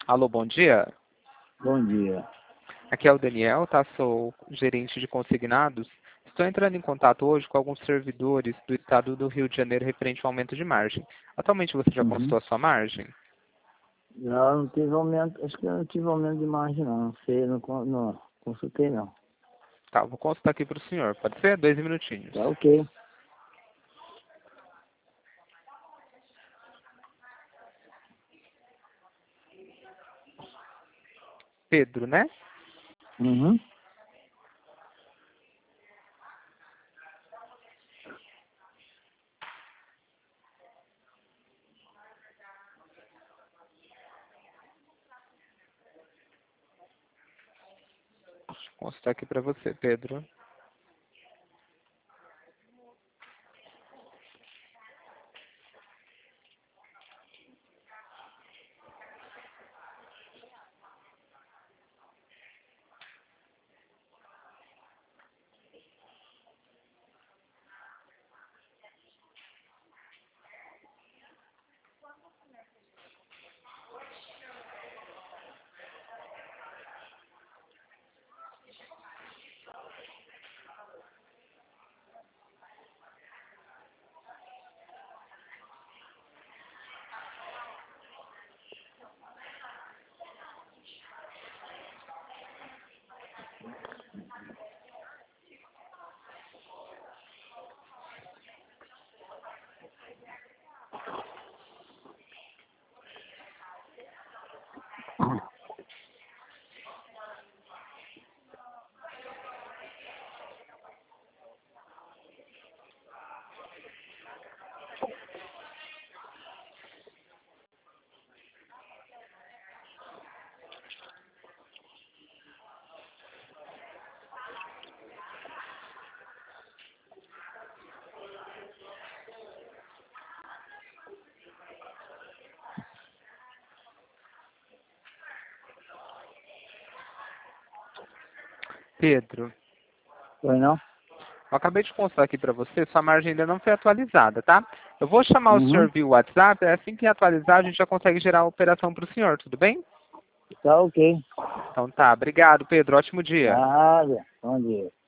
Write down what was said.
Alô, bom dia. Bom dia. Aqui é o Daniel, tá? Sou gerente de consignados. Estou entrando em contato hoje com alguns servidores do estado do Rio de Janeiro referente ao aumento de margem. Atualmente você já Uhum. consultou a sua margem? Já não tive aumento, acho que eu não tive aumento de margem não sei, não consultei não. Tá, vou consultar aqui para o senhor. Pode ser? 2 minutinhos. Tá ok. Pedro, né? Uhum. Vou consultar aqui para você, Pedro. Pedro, Foi não? eu acabei de consultar aqui para você, sua margem ainda não foi atualizada, tá? Eu vou chamar o Uhum. senhor via WhatsApp, assim que atualizar a gente já consegue gerar a operação para o senhor, tudo bem? Tá ok. Então tá, obrigado, Pedro. Ótimo dia. Nada. Bom dia.